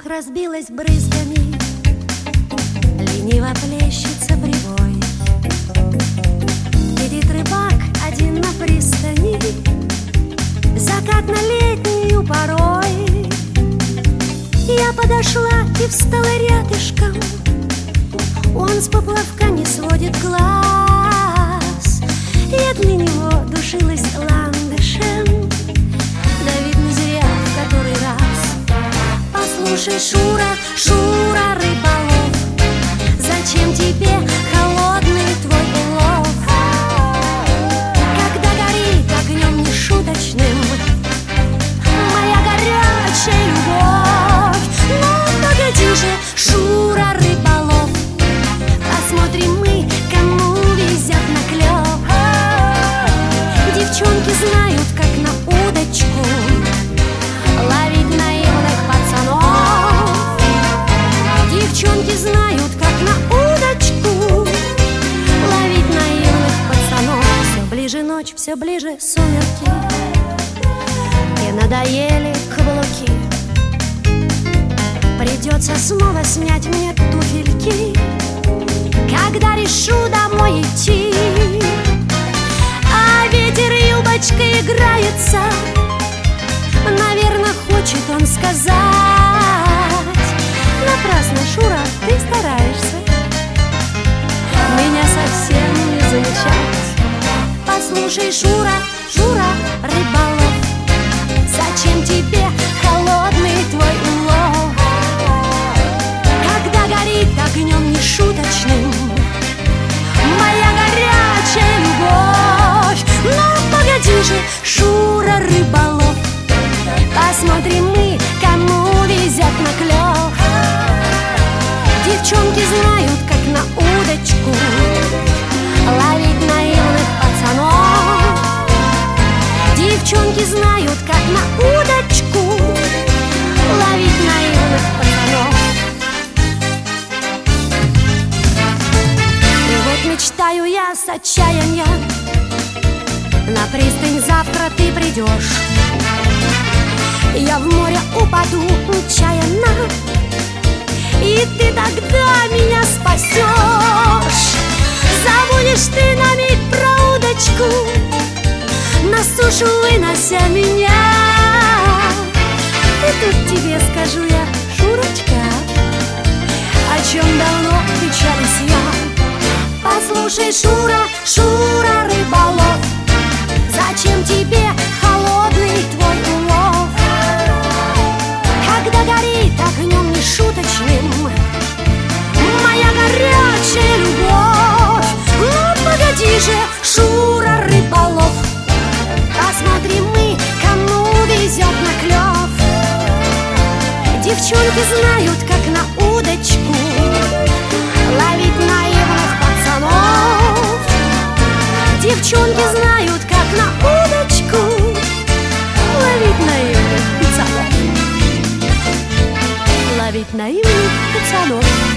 разбилась брызгами, лениво плещется прибой. Сидит рыбак один на пристани, закат на летнюю порой. Я подошла и встала рядышком, он с поплавка не сводит глаз. Я для него душилась ландышем, да видно зря в который раз. Послушай, Шура, Шура, рыболов, зачем тебе холодный твой улов? Когда горит огнем нешуточным моя горячая любовь. Но погоди же, Шура, рыболов, посмотрим мы, кому везет на клёв. Девчонки знают, как на удочку ловить наивных пацанов. Девчонки знают, как на удочку ловить наивных пацанов. Все ближе ночь, все ближе сумерки, и надоели каблуки. Придется снова снять мне туфельки, когда решу домой идти. А ветер юбочкой играется, наверное, хочет он сказать: напрасно, Шура, ты стараешься меня совсем не замечать. Послушай, Шура, Шура, рыболов, зачем тебе холодный твой улов? Когда горит огнем нешуточным моя горячая любовь. Но погоди же, Шура, рыболов, посмотрим мы, кому везет на клёв. Девчонки знают, как на удочку ловить наивных пацанов. Девчонки знают, как на удочку ловить наивных пацанов. И вот мечтаю я с отчаяния, на пристань завтра ты придешь. Я в море упаду нечаянно, и ты тогда меня спасешь. Забудешь ты на миг про удочку, на сушу вынося меня. И тут тебе скажу я, Шурочка, о чем давно печалюсь я. Послушай, Шура, Шура, рыболов, зачем тебе холодный твой улов? Когда горит огнем нешуточным моя горячая любовь. Ну погоди же, Шура, рыболов, посмотрим мы, кому везет на клёв. Девчонки знают, как на удочку ловить наивных пацанов. Девчонки знают, как на удочку ловить наивных пацанов. Ловить наивных пацанов.